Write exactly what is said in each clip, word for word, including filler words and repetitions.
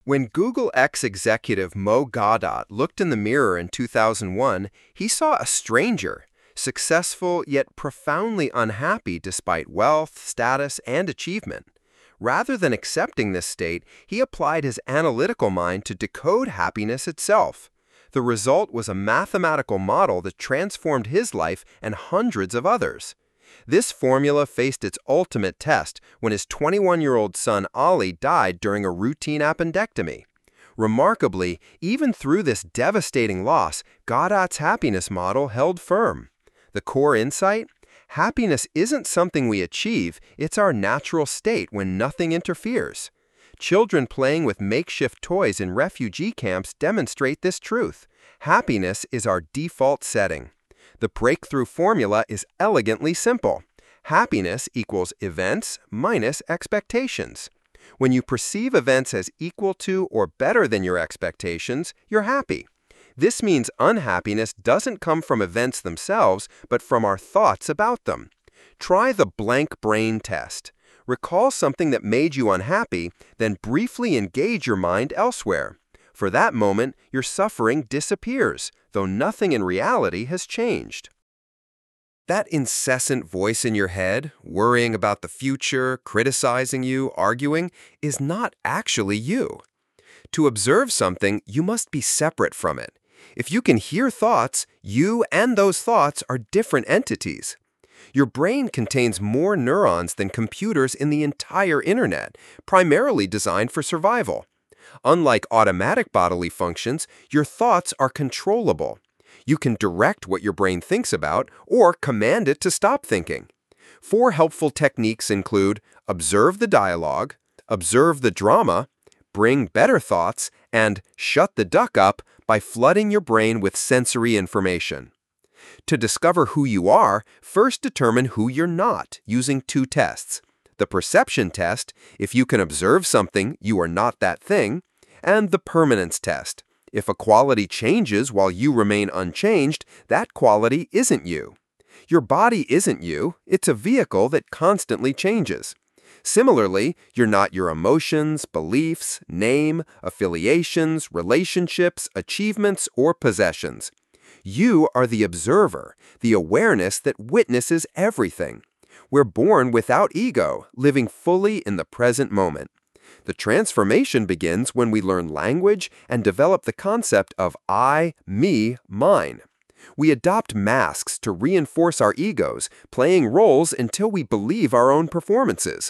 When Google X executive Mo Gaudat looked in the mirror in two thousand one, he saw a stranger, successful yet profoundly unhappy despite wealth, status, and achievement. Rather than accepting this state, he applied his analytical mind to decode happiness itself. The result was a mathematical model that transformed his life and hundreds of others. This formula faced its ultimate test when his twenty-one-year-old son Ali died during a routine appendectomy. Remarkably, even through this devastating loss, Gaudat's happiness model held firm. The core insight? Happiness isn't something we achieve, it's our natural state when nothing interferes. Children playing with makeshift toys in refugee camps demonstrate this truth. Happiness is our default setting. The breakthrough formula is elegantly simple. Happiness equals events minus expectations. When you perceive events as equal to or better than your expectations, you're happy. This means unhappiness doesn't come from events themselves, but from our thoughts about them. Try the blank brain test. Recall something that made you unhappy, then briefly engage your mind elsewhere. For that moment, your suffering disappears, though nothing in reality has changed. That incessant voice in your head, worrying about the future, criticizing you, arguing, is not actually you. To observe something, you must be separate from it. If you can hear thoughts, you and those thoughts are different entities. Your brain contains more neurons than computers in the entire internet, primarily designed for survival. Unlike automatic bodily functions, your thoughts are controllable. You can direct what your brain thinks about or command it to stop thinking. Four helpful techniques include observe the dialogue, observe the drama, bring better thoughts, and shut the duck up by flooding your brain with sensory information. To discover who you are, first determine who you're not using two tests. The perception test, if you can observe something, you are not that thing, and the permanence test. If a quality changes while you remain unchanged, that quality isn't you. Your body isn't you, it's a vehicle that constantly changes. Similarly, you're not your emotions, beliefs, name, affiliations, relationships, achievements, or possessions. You are the observer, the awareness that witnesses everything. We're born without ego, living fully in the present moment. The transformation begins when we learn language and develop the concept of I, me, mine. We adopt masks to reinforce our egos, playing roles until we believe our own performances.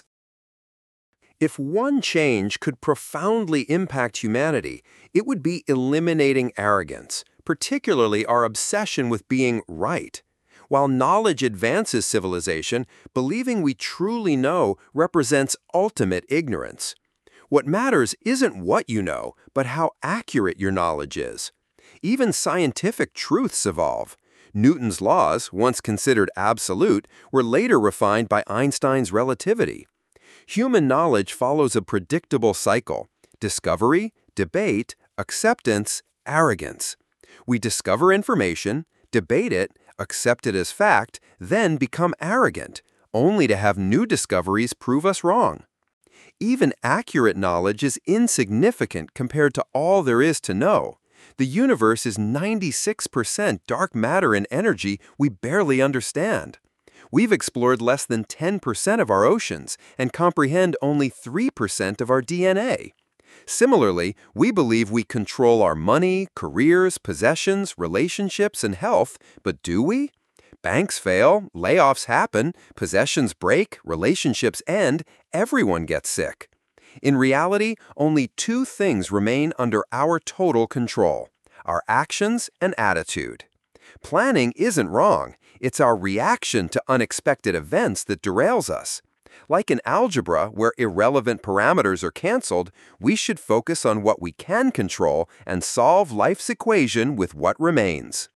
If one change could profoundly impact humanity, it would be eliminating arrogance, particularly our obsession with being right. While knowledge advances civilization, believing we truly know represents ultimate ignorance. What matters isn't what you know, but how accurate your knowledge is. Even scientific truths evolve. Newton's laws, once considered absolute, were later refined by Einstein's relativity. Human knowledge follows a predictable cycle: discovery, debate, acceptance, arrogance. We discover information, debate it, accept it as fact, then become arrogant, only to have new discoveries prove us wrong. Even accurate knowledge is insignificant compared to all there is to know. The universe is ninety-six percent dark matter and energy we barely understand. We've explored less than ten percent of our oceans and comprehend only three percent of our D N A. Similarly, we believe we control our money, careers, possessions, relationships, and health, but do we? Banks fail, layoffs happen, possessions break, relationships end, everyone gets sick. In reality, only two things remain under our total control: our actions and attitude. Planning isn't wrong. It's our reaction to unexpected events that derails us. Like in algebra, where irrelevant parameters are canceled, we should focus on what we can control and solve life's equation with what remains.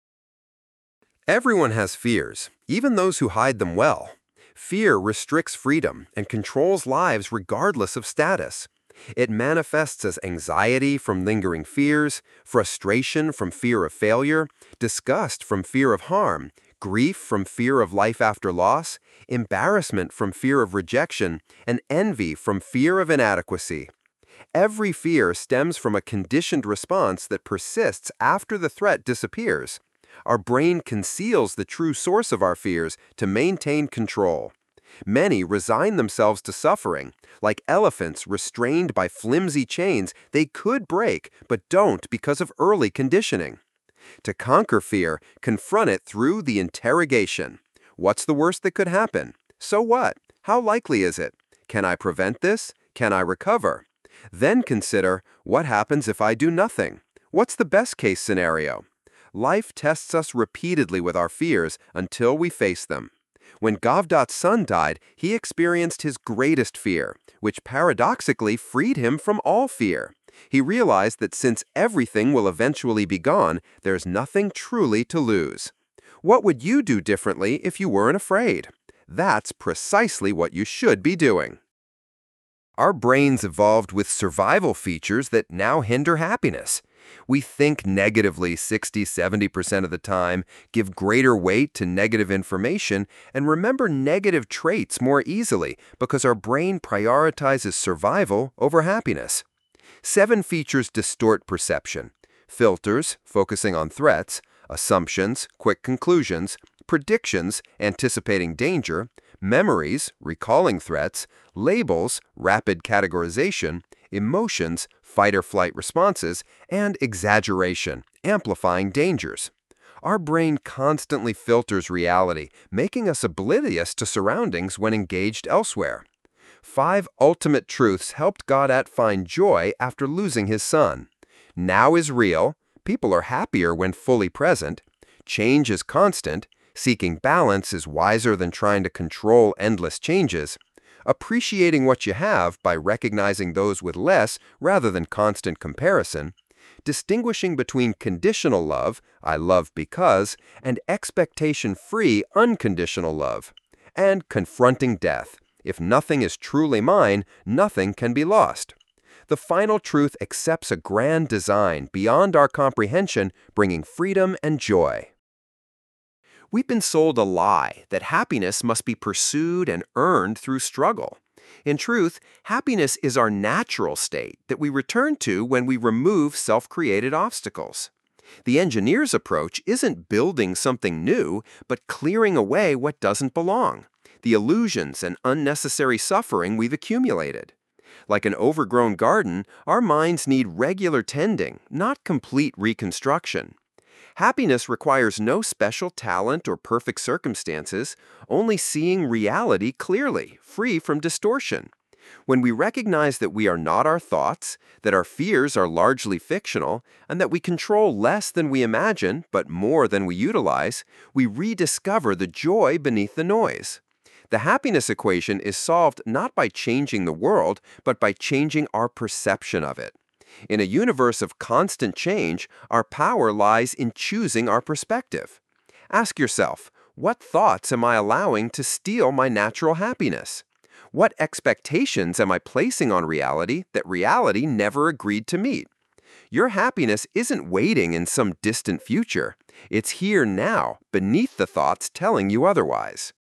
Everyone has fears, even those who hide them well. Fear restricts freedom and controls lives regardless of status. It manifests as anxiety from lingering fears, frustration from fear of failure, disgust from fear of harm, grief from fear of life after loss, embarrassment from fear of rejection, and envy from fear of inadequacy. Every fear stems from a conditioned response that persists after the threat disappears. Our brain conceals the true source of our fears to maintain control. Many resign themselves to suffering, like elephants restrained by flimsy chains they could break but don't because of early conditioning. To conquer fear, confront it through the interrogation. What's the worst that could happen? So what? How likely is it? Can I prevent this? Can I recover? Then consider, what happens if I do nothing? What's the best-case scenario? Life tests us repeatedly with our fears until we face them. When Gavdat's son died, he experienced his greatest fear, which paradoxically freed him from all fear. He realized that since everything will eventually be gone, there's nothing truly to lose. What would you do differently if you weren't afraid? That's precisely what you should be doing. Our brains evolved with survival features that now hinder happiness. We think negatively sixty to seventy percent of the time, give greater weight to negative information, and remember negative traits more easily because our brain prioritizes survival over happiness. Seven features distort perception: filters, focusing on threats; assumptions, quick conclusions; predictions, anticipating danger; memories, recalling threats; labels, rapid categorization; emotions, fight-or-flight responses; and exaggeration, amplifying dangers. Our brain constantly filters reality, making us oblivious to surroundings when engaged elsewhere. Five ultimate truths helped Gaudat find joy after losing his son. Now is real. People are happier when fully present. Change is constant. Seeking balance is wiser than trying to control endless changes. Appreciating what you have by recognizing those with less rather than constant comparison. Distinguishing between conditional love, I love because, and expectation-free, unconditional love. And confronting death. If nothing is truly mine, nothing can be lost. The final truth accepts a grand design beyond our comprehension, bringing freedom and joy. We've been sold a lie that happiness must be pursued and earned through struggle. In truth, happiness is our natural state that we return to when we remove self-created obstacles. The engineer's approach isn't building something new, but clearing away what doesn't belong, the illusions and unnecessary suffering we've accumulated. Like an overgrown garden, our minds need regular tending, not complete reconstruction. Happiness requires no special talent or perfect circumstances, only seeing reality clearly, free from distortion. When we recognize that we are not our thoughts, that our fears are largely fictional, and that we control less than we imagine, but more than we utilize, we rediscover the joy beneath the noise. The happiness equation is solved not by changing the world, but by changing our perception of it. In a universe of constant change, our power lies in choosing our perspective. Ask yourself, what thoughts am I allowing to steal my natural happiness? What expectations am I placing on reality that reality never agreed to meet? Your happiness isn't waiting in some distant future. It's here now, beneath the thoughts telling you otherwise.